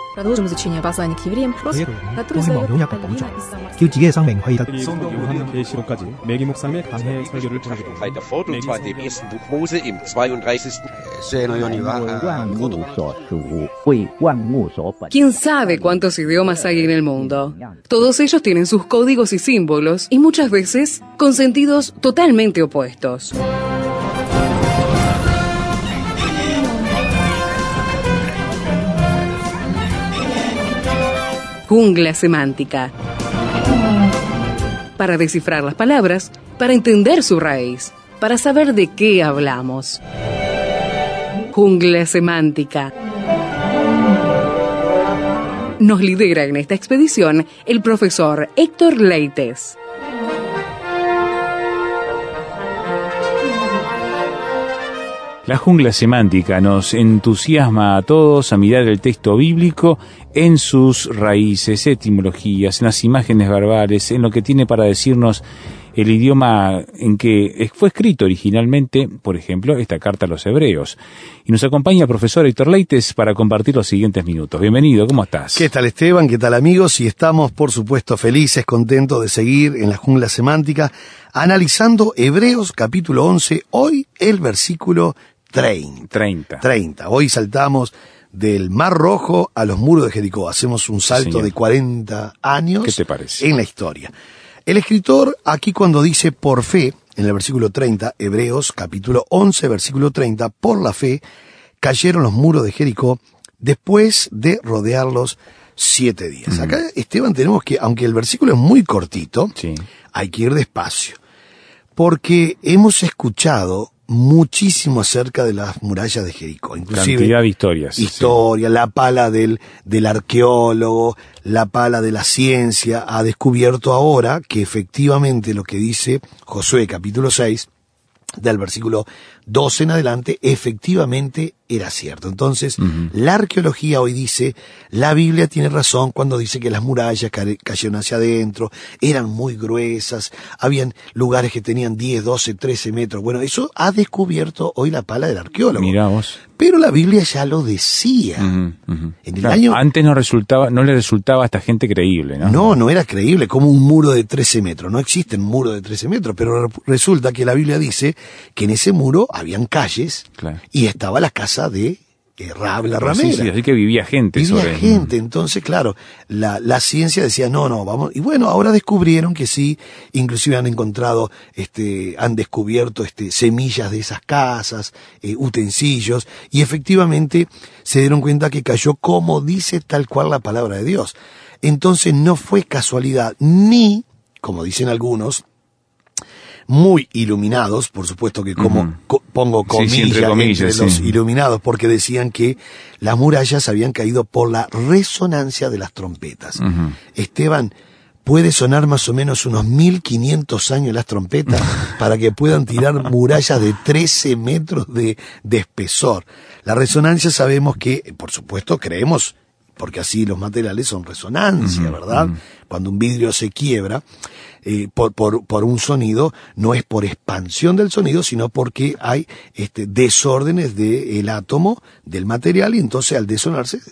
Продолжим изучение послания к евреям, который 통일머 용약과 범죄 교직의 상맹회의가 성경 요한 계시록까지 매기 목사님의 강해 설교를 보내드립니다. Bei der Vortragsweise im ersten Buch Mose im 32. ¿Quién sabe cuántos idiomas hay en el mundo? Todos ellos tienen sus códigos y símbolos y muchas veces con sentidos totalmente opuestos. Jungla semántica. Para descifrar las palabras, para entender su raíz, para saber de qué hablamos. Jungla semántica. Nos lidera en esta expedición el profesor Héctor Leites. La jungla semántica nos entusiasma a todos a mirar el texto bíblico en sus raíces, etimologías, en las imágenes verbales, en lo que tiene para decirnos el idioma en que fue escrito originalmente, por ejemplo, esta carta a los hebreos. Y nos acompaña el profesor Héctor Leites para compartir los siguientes minutos. Bienvenido, ¿cómo estás? ¿Qué tal, Esteban? ¿Qué tal, amigos? Y estamos, por supuesto, felices, contentos de seguir en la jungla semántica, analizando Hebreos capítulo 11, hoy el versículo 30. Hoy saltamos del Mar Rojo a los muros de Jericó. Hacemos un salto de 40 años. ¿Qué te parece? En la historia. El escritor aquí cuando dice por fe, en el versículo 30, Hebreos capítulo 11, versículo 30, por la fe cayeron los muros de Jericó después de rodearlos 7 días. Acá, Esteban, tenemos que, aunque el versículo es muy cortito, hay que ir despacio, porque hemos escuchado muchísimo acerca de las murallas de Jericó, inclusive cantidad de historias. Historia, la pala del arqueólogo, la pala de la ciencia ha descubierto ahora que efectivamente lo que dice Josué capítulo 6, del versículo 12 en adelante, efectivamente era cierto. Entonces, la arqueología hoy dice, la Biblia tiene razón cuando dice que las murallas cayeron hacia adentro, eran muy gruesas, habían lugares que tenían 10, 12, 13 metros. Bueno, eso ha descubierto hoy la pala del arqueólogo. Mirá vos. Pero la Biblia ya lo decía. En el año... Antes no le resultaba a esta gente creíble, ¿no? No era creíble, como un muro de 13 metros. No existen muros de 13 metros, pero resulta que la Biblia dice que en ese muro habían calles y estaba la casa de Rahab la ramera. Sí, así que vivía gente. Entonces, claro, la ciencia decía, no, vamos. Y bueno, ahora descubrieron que sí, inclusive han encontrado, han descubierto semillas de esas casas, utensilios, y efectivamente se dieron cuenta que cayó como dice tal cual la palabra de Dios. Entonces no fue casualidad, ni, como dicen algunos, muy iluminados, por supuesto que pongo comillas entre los iluminados, porque decían que las murallas habían caído por la resonancia de las trompetas. Esteban, puede sonar más o menos unos 1500 años las trompetas para que puedan tirar murallas de 13 metros de espesor. La resonancia sabemos que, por supuesto, creemos, porque así los materiales son resonancia, ¿verdad? Cuando un vidrio se quiebra, por un sonido, no es por expansión del sonido, sino porque hay desórdenes del átomo, del material, y entonces al desonarse,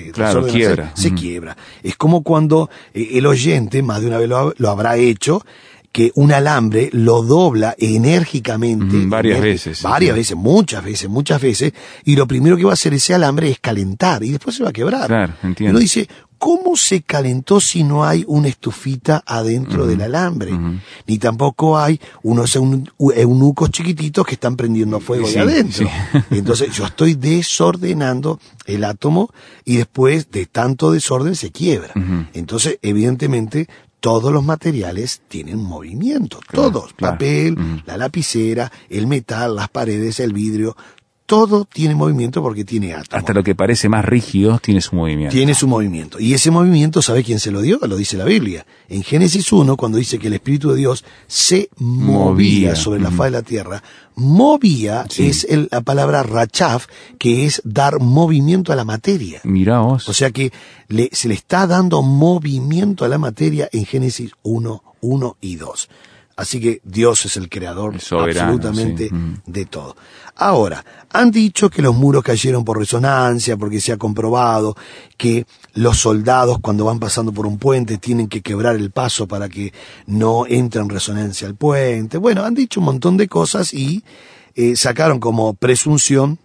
se quiebra. Es como cuando el oyente, más de una vez lo habrá hecho, que un alambre lo dobla enérgicamente. Varias veces, muchas veces, y lo primero que va a hacer ese alambre es calentar, y después se va a quebrar. Claro, entiendo. Uno dice, ¿cómo se calentó si no hay una estufita adentro del alambre? Ni tampoco hay unos eunucos chiquititos que están prendiendo fuego ahí adentro. Entonces yo estoy desordenando el átomo y después de tanto desorden se quiebra. Entonces, evidentemente, todos los materiales tienen movimiento, todos, papel, la lapicera, el metal, las paredes, el vidrio, todo tiene movimiento porque tiene átomos. Hasta lo que parece más rígido tiene su movimiento. Tiene su movimiento. Y ese movimiento, ¿sabe quién se lo dio? Lo dice la Biblia. En Génesis 1, cuando dice que el Espíritu de Dios se movía sobre la faz de la tierra, movía es la palabra rachaf, que es dar movimiento a la materia. Mirá vos. O sea que se le está dando movimiento a la materia en Génesis 1 y 2. Así que Dios es el creador El soberano, absolutamente sí. de todo. Ahora, han dicho que los muros cayeron por resonancia, porque se ha comprobado que los soldados cuando van pasando por un puente tienen que quebrar el paso para que no entre en resonancia el puente. Bueno, han dicho un montón de cosas y sacaron como presunción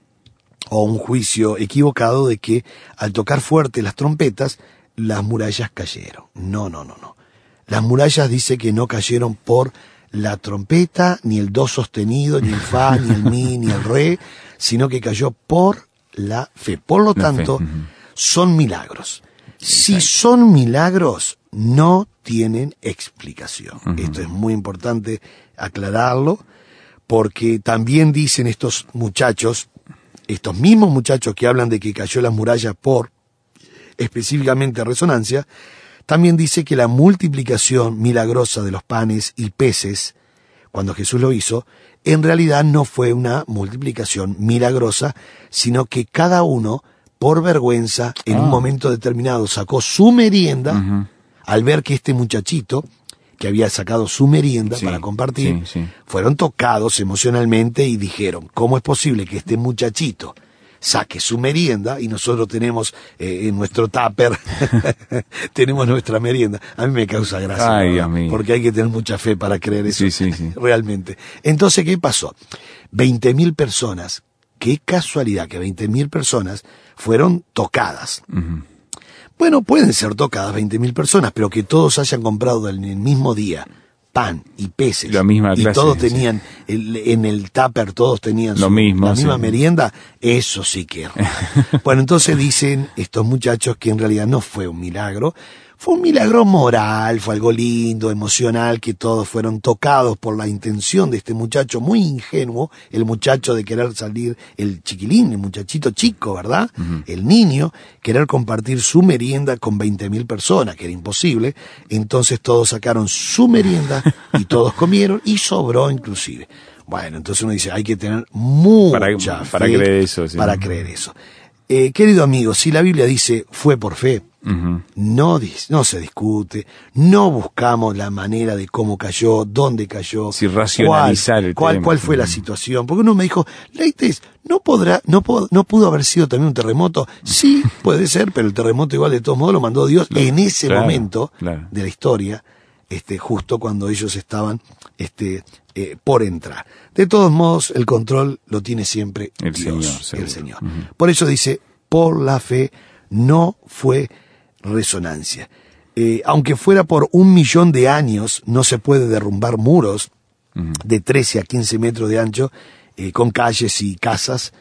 o un juicio equivocado de que al tocar fuerte las trompetas, las murallas cayeron. No. Las murallas dice que no cayeron por la trompeta, ni el do sostenido, ni el fa, ni el mi, ni el re, sino que cayó por la fe. Por lo tanto, son milagros. Si son milagros, no tienen explicación. Esto es muy importante aclararlo, porque también dicen estos muchachos, estos mismos muchachos que hablan de que cayó las murallas por específicamente resonancia, también dice que la multiplicación milagrosa de los panes y peces, cuando Jesús lo hizo, en realidad no fue una multiplicación milagrosa, sino que cada uno, por vergüenza, en un momento determinado sacó su merienda, al ver que este muchachito, que había sacado su merienda para compartir, fueron tocados emocionalmente y dijeron, ¿cómo es posible que este muchachito saque su merienda y nosotros tenemos en nuestro tupper tenemos nuestra merienda? A mí me causa gracia. Ay, Dios mío. Porque hay que tener mucha fe para creer eso. Sí. Realmente. Entonces, ¿qué pasó? 20.000 personas, qué casualidad que 20.000 personas fueron tocadas. Bueno, pueden ser tocadas 20.000 personas, pero que todos hayan comprado en el mismo día pan y peces, la misma y clase, todos tenían, en el tupper todos tenían lo mismo, la misma merienda, eso sí que es raro. Bueno, entonces dicen estos muchachos que en realidad no fue un milagro, fue un milagro moral, fue algo lindo, emocional, que todos fueron tocados por la intención de este muchacho muy ingenuo, el muchacho de querer salir, el chiquilín, el muchachito chico, ¿verdad? El niño, querer compartir su merienda con 20.000 personas, que era imposible. Entonces todos sacaron su merienda y todos comieron y sobró inclusive. Bueno, entonces uno dice, hay que tener mucha fe para creer eso. Sí. Para creer eso. Querido amigo, si la Biblia dice fue por fe, no se discute, no buscamos la manera de cómo cayó, dónde cayó, si racionalizar el tema. ¿Cuál fue la situación? Porque uno me dijo, Leites, no pudo haber sido también un terremoto. Sí, puede ser, pero el terremoto igual de todos modos lo mandó Dios en ese momento de la historia, justo cuando ellos estaban por entrar. De todos modos, el control lo tiene siempre el Dios, Señor, el Señor. Por eso dice, por la fe no fue resonancia. Aunque fuera por 1.000.000 de años, no se puede derrumbar muros de 13 a 15 metros de ancho, con calles y casas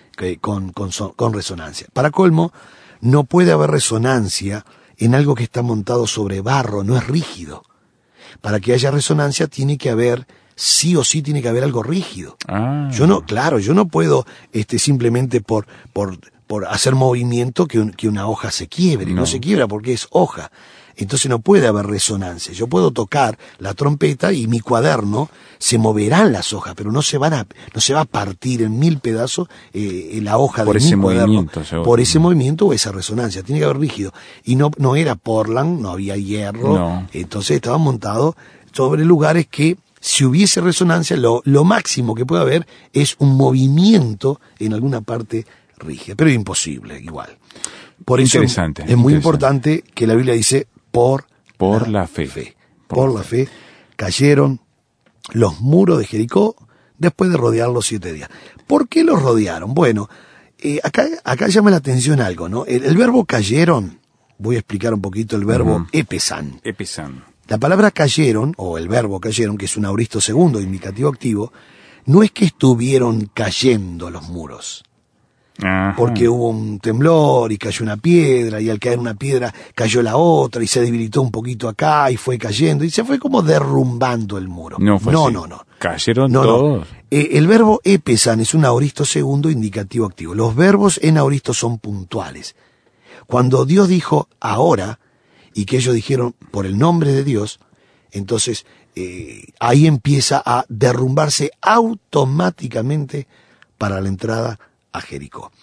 con resonancia. Para colmo, no puede haber resonancia en algo que está montado sobre barro, no es rígido. Para que haya resonancia tiene que haber, sí o sí tiene que haber algo rígido. Yo no puedo simplemente por hacer movimiento que una hoja se quiebre. No se quiebra porque es hoja. Entonces no puede haber resonancia. Yo puedo tocar la trompeta y mi cuaderno, se moverán las hojas, pero no se va a partir en 1.000 pedazos la hoja de mi cuaderno. Por ese movimiento o esa resonancia. Tiene que haber rígido. Y no era Portland, no había hierro. Entonces estaba montado sobre lugares que, si hubiese resonancia, lo máximo que puede haber es un movimiento en alguna parte rígida, pero imposible igual. Por eso es muy importante que la Biblia dice por la fe. Por la fe cayeron los muros de Jericó después de rodearlos 7 días. ¿Por qué los rodearon? Bueno, acá llama la atención algo, ¿no? El verbo cayeron, voy a explicar un poquito el verbo epesan. La palabra cayeron, o el verbo cayeron, que es un auristo segundo, indicativo activo, no es que estuvieron cayendo los muros. Porque hubo un temblor y cayó una piedra, y al caer una piedra cayó la otra y se debilitó un poquito acá y fue cayendo y se fue como derrumbando el muro. No. Cayeron todos. El verbo epesan es un auristo segundo indicativo activo. Los verbos en auristo son puntuales. Cuando Dios dijo ahora, y que ellos dijeron por el nombre de Dios, entonces ahí empieza a derrumbarse automáticamente para la entrada a Jericó.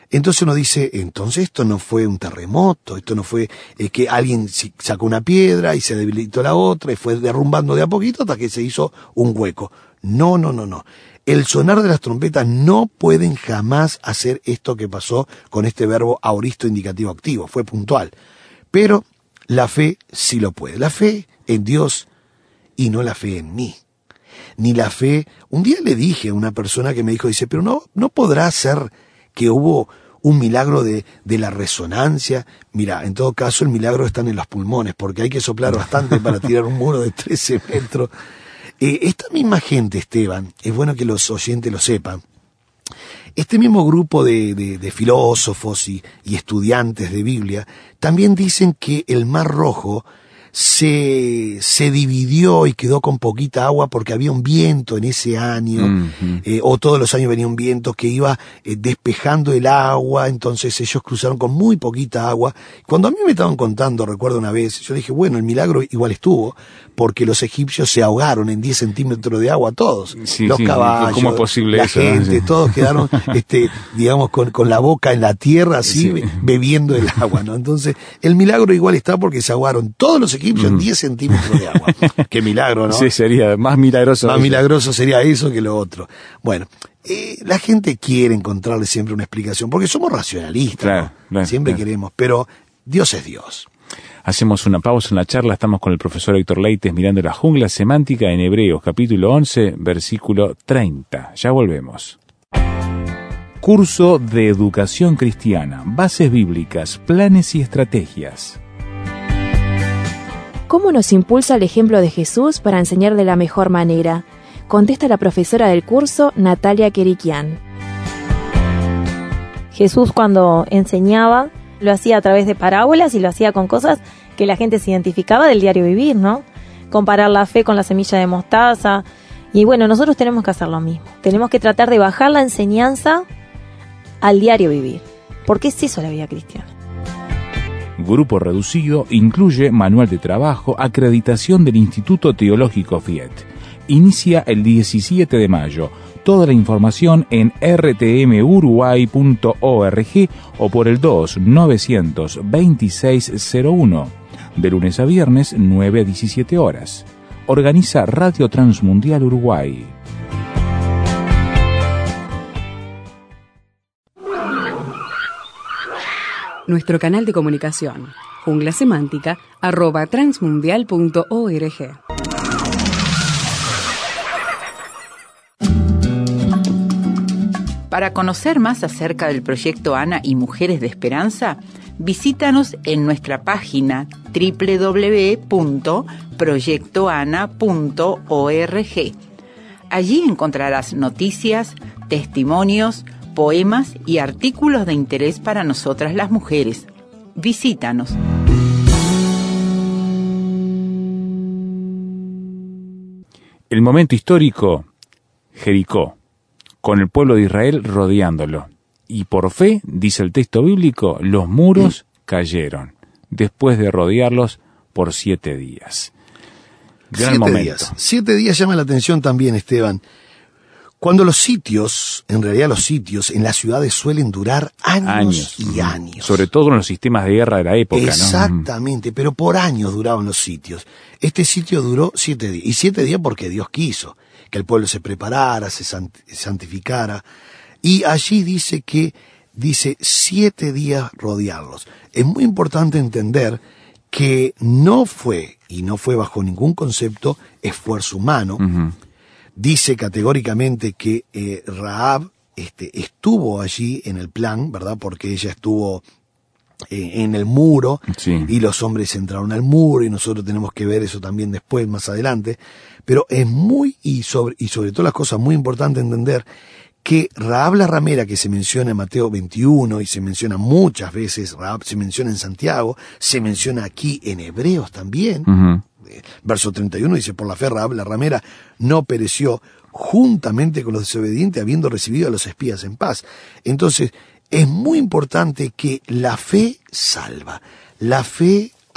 Entonces uno dice, entonces esto no fue un terremoto, esto no fue que alguien sacó una piedra y se debilitó la otra y fue derrumbando de a poquito hasta que se hizo un hueco. No. El sonar de las trompetas no pueden jamás hacer esto que pasó con este verbo aoristo indicativo activo, fue puntual. Pero la fe sí lo puede, la fe en Dios y no la fe en mí. Ni la fe, un día le dije a una persona que me dijo, dice, pero no podrá ser que hubo un milagro de la resonancia. Mira, en todo caso el milagro está en los pulmones, porque hay que soplar bastante para tirar un muro de 13 metros. Esta misma gente, Esteban, es bueno que los oyentes lo sepan, este mismo grupo de filósofos y estudiantes de Biblia también dicen que el Mar Rojo se dividió y quedó con poquita agua porque había un viento en ese año, o todos los años venía un viento que iba despejando el agua, entonces ellos cruzaron con muy poquita agua. Cuando a mí me estaban contando, recuerdo una vez, yo dije, bueno, el milagro igual estuvo, porque los egipcios se ahogaron en 10 centímetros de agua todos, los caballos, ¿cómo es posible la eso? gente, todos quedaron, digamos, con la boca en la tierra, así, bebiendo el agua, ¿no? Entonces, el milagro igual está porque se ahogaron todos los egipcios en 10 centímetros de agua. Qué milagro, ¿no? Sí, sería más milagroso. Más milagroso sería eso que lo otro. Bueno, la gente quiere encontrarle siempre una explicación, porque somos racionalistas, ¿no? Siempre queremos, pero Dios es Dios. Hacemos una pausa en la charla, estamos con el profesor Héctor Leites mirando la jungla semántica en Hebreos, capítulo 11, versículo 30. Ya volvemos. Curso de Educación Cristiana, Bases Bíblicas, Planes y Estrategias. ¿Cómo nos impulsa el ejemplo de Jesús para enseñar de la mejor manera? Contesta la profesora del curso, Natalia Kerikian. Jesús, cuando enseñaba, lo hacía a través de parábolas y lo hacía con cosas que la gente se identificaba del diario vivir, ¿no? Comparar la fe con la semilla de mostaza. Y bueno, nosotros tenemos que hacer lo mismo. Tenemos que tratar de bajar la enseñanza al diario vivir. Porque es eso la vida cristiana. Grupo reducido, incluye manual de trabajo, acreditación del Instituto Teológico FIET. Inicia el 17 de mayo. Toda la información en rtmuruguay.org o por el 2-926-01. De lunes a viernes, 9 a 17 horas. Organiza Radio Transmundial Uruguay. Nuestro canal de comunicación, junglasemántica@transmundial.org. Para conocer más acerca del proyecto ANA y Mujeres de Esperanza, visítanos en nuestra página www.proyectoana.org. Allí encontrarás noticias, testimonios, poemas y artículos de interés para nosotras las mujeres. Visítanos. El momento histórico, Jericó, con el pueblo de Israel rodeándolo. Y por fe, dice el texto bíblico, los muros cayeron, después de rodearlos por 7 días. Gran 7 momento. días. 7 días llama la atención también, Esteban. Cuando los sitios, en realidad los sitios en las ciudades suelen durar años y años. Sobre todo en los sistemas de guerra de la época, Exactamente, pero por años duraban los sitios. Este sitio duró 7 días. Y 7 días porque Dios quiso que el pueblo se preparara, se santificara. Y allí dice 7 días rodearlos. Es muy importante entender que no fue bajo ningún concepto esfuerzo humano. Dice categóricamente que Rahab estuvo allí en el plan, ¿verdad? Porque ella estuvo en el muro, y los hombres entraron al muro, y nosotros tenemos que ver eso también después, más adelante. Pero es sobre todas las cosas, muy importante entender que Rahab la ramera, que se menciona en Mateo 21 y se menciona muchas veces, Rahab se menciona en Santiago, se menciona aquí en Hebreos también. Verso 31 dice, por la fe Rahab la ramera no pereció juntamente con los desobedientes, habiendo recibido a los espías en paz. Entonces, es muy importante que la fe salva, la fe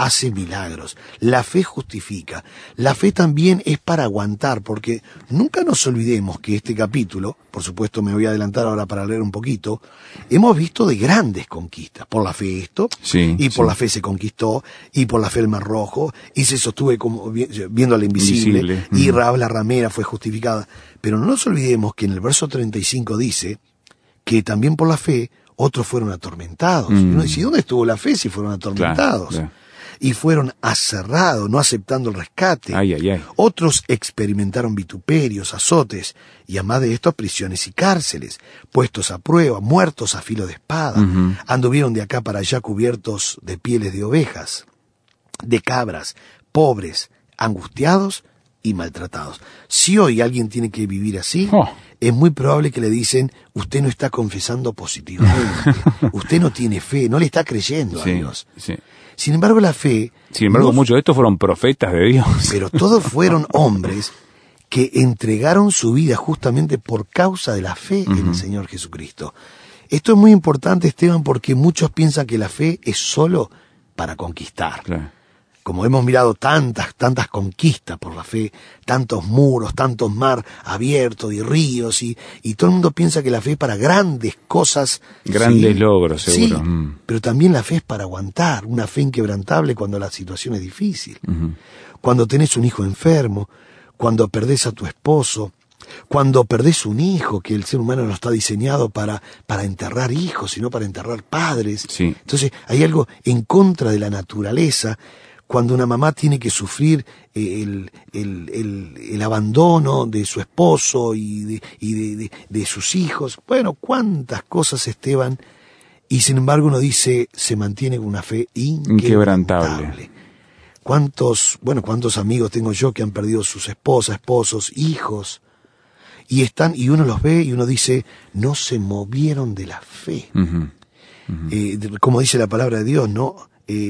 hace milagros. La fe justifica. La fe también es para aguantar, porque nunca nos olvidemos que este capítulo, por supuesto me voy a adelantar ahora para leer un poquito, hemos visto de grandes conquistas. Por la fe esto, y por la fe se conquistó, y por la fe el Mar Rojo, y se sostuve como viendo al invisible. Y Rahab la ramera fue justificada. Pero no nos olvidemos que en el verso 35 dice que también por la fe otros fueron atormentados. Y uno dice, ¿dónde estuvo la fe si fueron atormentados? Claro. Y fueron aserrados, no aceptando el rescate. Otros experimentaron vituperios, azotes, y además de esto, prisiones y cárceles, puestos a prueba, muertos a filo de espada. Anduvieron de acá para allá cubiertos de pieles de ovejas, de cabras, pobres, angustiados y maltratados. Si hoy alguien tiene que vivir así, es muy probable que le dicen, usted no está confesando positivamente, usted no tiene fe, no le está creyendo a Dios. Sin embargo, la fe... muchos de estos fueron profetas de Dios. Pero todos fueron hombres que entregaron su vida justamente por causa de la fe en el Señor Jesucristo. Esto es muy importante, Esteban, porque muchos piensan que la fe es solo para conquistar. Como hemos mirado tantas conquistas por la fe, tantos muros, tantos mar abiertos y ríos, y todo el mundo piensa que la fe es para grandes cosas. Grandes logros, seguro. Sí, pero también la fe es para aguantar, una fe inquebrantable cuando la situación es difícil. Cuando tenés un hijo enfermo, cuando perdés a tu esposo, cuando perdés un hijo, que el ser humano no está diseñado para enterrar hijos, sino para enterrar padres. Entonces hay algo en contra de la naturaleza. Cuando una mamá tiene que sufrir el abandono de su esposo y de sus hijos. Bueno, cuántas cosas, Esteban, y sin embargo uno dice, se mantiene con una fe inquebrantable. ¿Cuántos amigos tengo yo que han perdido sus esposas, esposos, hijos? Y uno los ve y uno dice, no se movieron de la fe. Como dice la palabra de Dios, ¿no?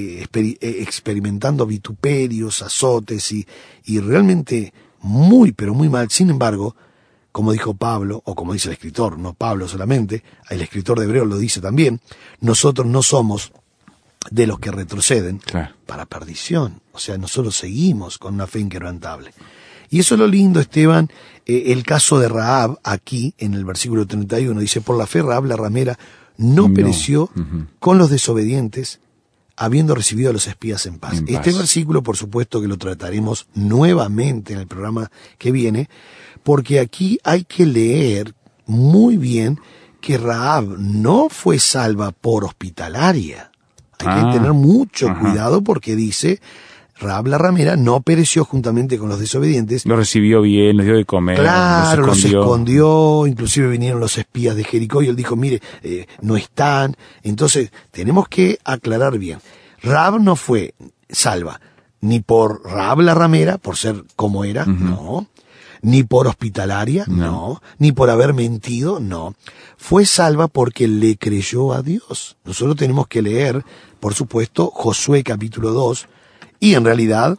Experimentando vituperios, azotes y realmente muy, pero muy mal. Sin embargo, como dijo Pablo, o como dice el escritor, no Pablo solamente, el escritor de Hebreos lo dice también, nosotros no somos de los que retroceden para perdición. O sea, nosotros seguimos con una fe inquebrantable. Y eso es lo lindo, Esteban, el caso de Rahab aquí, en el versículo 31, dice, por la fe Rahab la ramera no pereció con los desobedientes, habiendo recibido a los espías en paz. Este versículo, por supuesto, que lo trataremos nuevamente en el programa que viene, porque aquí hay que leer muy bien que Rahab no fue salva por hospitalaria. Hay que tener mucho cuidado porque dice, Rahab la ramera no pereció juntamente con los desobedientes. Lo recibió bien, los dio de comer. Claro, los escondió, inclusive vinieron los espías de Jericó y él dijo, mire, no están. Entonces, tenemos que aclarar bien. Rahab no fue salva, ni por Rahab la ramera, por ser como era, no. Ni por hospitalaria, no. Ni por haber mentido, no. Fue salva porque le creyó a Dios. Nosotros tenemos que leer, por supuesto, Josué capítulo 2, y en realidad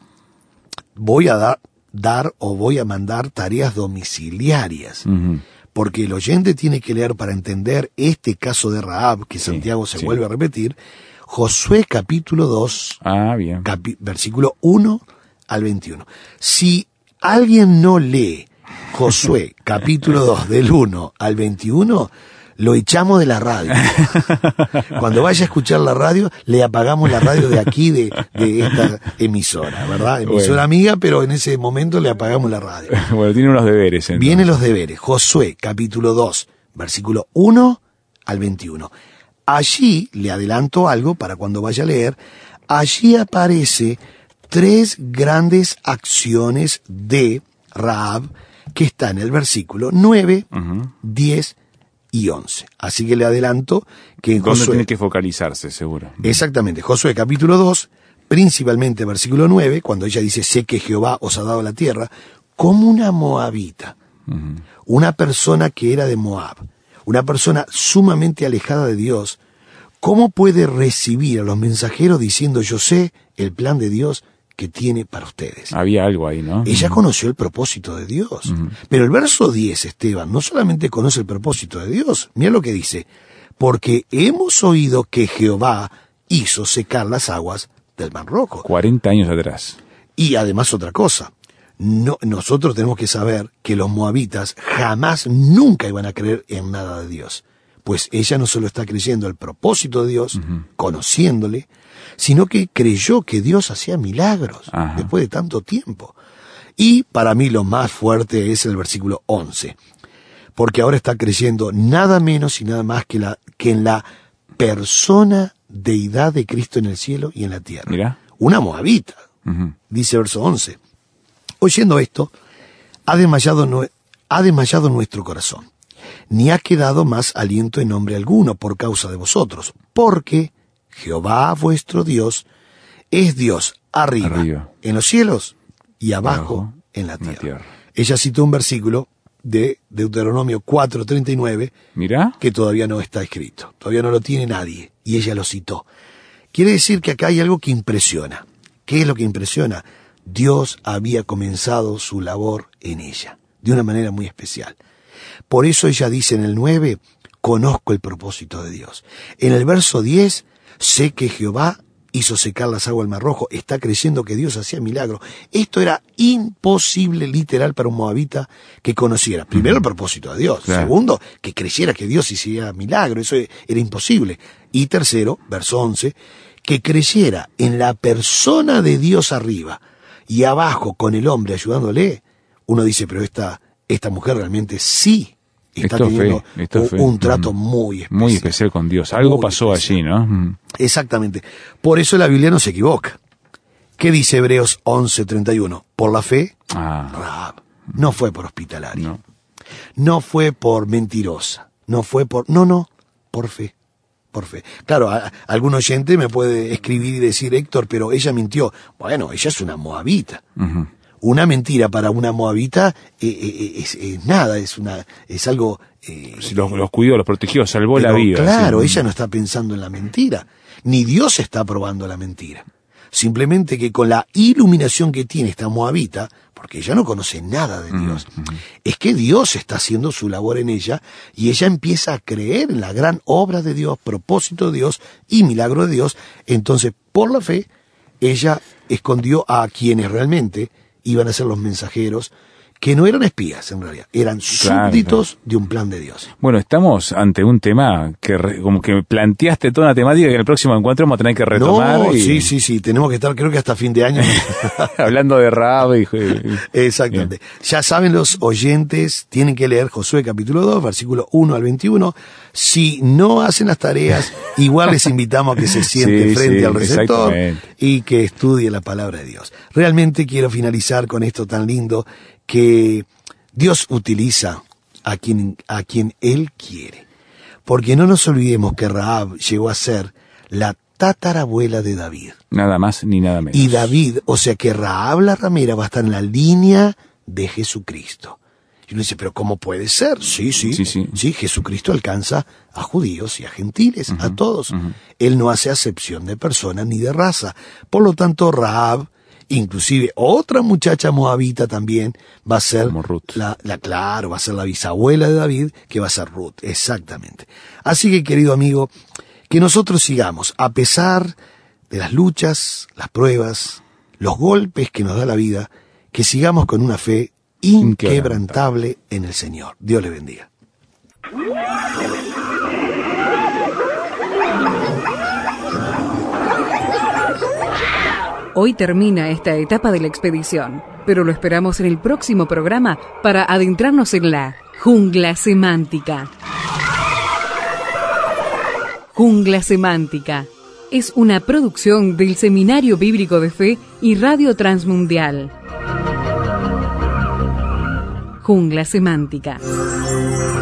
voy a voy a mandar tareas domiciliarias. Porque el oyente tiene que leer para entender este caso de Rahab, que Santiago se vuelve a repetir, Josué capítulo 2, versículo 1 al 21. Si alguien no lee Josué capítulo 2 del 1 al 21, lo echamos de la radio. Cuando vaya a escuchar la radio, le apagamos la radio de aquí, de esta emisora, ¿verdad? Emisora amiga, pero en ese momento le apagamos la radio. Bueno, tiene unos deberes. Entonces. Vienen los deberes. Josué, capítulo 2, versículo 1 al 21. Allí, le adelanto algo para cuando vaya a leer, allí aparece 3 grandes acciones de Rahab que está en el versículo 9, 10 y 11. Así que le adelanto que en Josué... tiene que focalizarse, seguro. Exactamente. Josué capítulo 2, principalmente versículo 9, cuando ella dice, sé que Jehová os ha dado la tierra, como una moabita, una persona que era de Moab, una persona sumamente alejada de Dios, ¿cómo puede recibir a los mensajeros diciendo, yo sé el plan de Dios que tiene para ustedes? Había algo ahí, ¿no? Ella conoció el propósito de Dios. Pero el verso 10, Esteban, no solamente conoce el propósito de Dios, mira lo que dice, porque hemos oído que Jehová hizo secar las aguas del Mar Rojo. 40 años atrás. Y además otra cosa, nosotros tenemos que saber que los moabitas jamás, nunca iban a creer en nada de Dios. Pues ella no solo está creyendo el propósito de Dios, conociéndole, sino que creyó que Dios hacía milagros después de tanto tiempo. Y para mí lo más fuerte es el versículo 11, porque ahora está creyendo nada menos y nada más que en la persona deidad de Cristo en el cielo y en la tierra. Mirá. Una moabita, dice verso 11. Oyendo esto, ha desmayado nuestro corazón, ni ha quedado más aliento en nombre alguno por causa de vosotros, porque Jehová vuestro Dios es Dios arriba. En los cielos y abajo en la tierra. Ella citó un versículo de Deuteronomio 4:39, Mirá. que todavía no está escrito, todavía no lo tiene nadie, y ella lo citó. Quiere decir que acá hay algo que impresiona. ¿Qué es lo que impresiona? Dios había comenzado su labor en ella, de una manera muy especial. Por eso ella dice en el 9, conozco el propósito de Dios. En el verso 10, sé que Jehová hizo secar las aguas del Mar Rojo. Está creyendo que Dios hacía milagros. Esto era imposible, literal, para un moabita que conociera, primero, el propósito de Dios. Claro. Segundo, que creyera que Dios hacía milagros. Eso era imposible. Y tercero, verso 11, que creyera en la persona de Dios arriba y abajo con el hombre ayudándole. Uno dice, pero esta mujer realmente sí está teniendo un trato muy especial. Muy especial con Dios. Algo pasó allí, ¿no? Exactamente. Por eso la Biblia no se equivoca. ¿Qué dice Hebreos 11:31? Por la fe, Rahab. No fue por hospitalaria. No fue por mentirosa. No fue por... No, por fe. Por fe. Claro, algún oyente me puede escribir y decir, Héctor, pero ella mintió. Bueno, ella es una moabita. Una mentira para una moabita es nada, es algo... Si los cuidó, los protegió, salvó la vida. Claro, ella no está pensando en la mentira, ni Dios está aprobando la mentira. Simplemente que con la iluminación que tiene esta moabita, porque ella no conoce nada de Dios, es que Dios está haciendo su labor en ella, y ella empieza a creer en la gran obra de Dios, propósito de Dios y milagro de Dios. Entonces, por la fe, ella escondió a quienes realmente iban a ser los mensajeros, que no eran espías en realidad, eran súbditos de un plan de Dios. Bueno, estamos ante un tema que como que planteaste toda una temática que en el próximo encuentro vamos a tener que retomar. Sí, tenemos que estar, creo que hasta fin de año. Hablando de Rahab y... Exactamente. Bien. Ya saben los oyentes, tienen que leer Josué capítulo 2, versículo 1 al 21. Si no hacen las tareas, igual les invitamos a que se sienten frente al receptor y que estudien la palabra de Dios. Realmente quiero finalizar con esto tan lindo, que Dios utiliza a quien Él quiere. Porque no nos olvidemos que Rahab llegó a ser la tatarabuela de David. Nada más ni nada menos. Y David, o sea que Rahab la ramera va a estar en la línea de Jesucristo. Y uno dice, pero ¿cómo puede ser? Sí, Jesucristo alcanza a judíos y a gentiles, a todos. Él no hace acepción de persona ni de raza. Por lo tanto, Rahab, inclusive otra muchacha moabita también va a ser va a ser la bisabuela de David, que va a ser Ruth, exactamente. Así que, querido amigo, que nosotros sigamos, a pesar de las luchas, las pruebas, los golpes que nos da la vida, que sigamos con una fe inquebrantable en el Señor. Dios le bendiga. Hoy termina esta etapa de la expedición, pero lo esperamos en el próximo programa para adentrarnos en la jungla semántica. Jungla Semántica es una producción del Seminario Bíblico de Fe y Radio Transmundial. Jungla Semántica.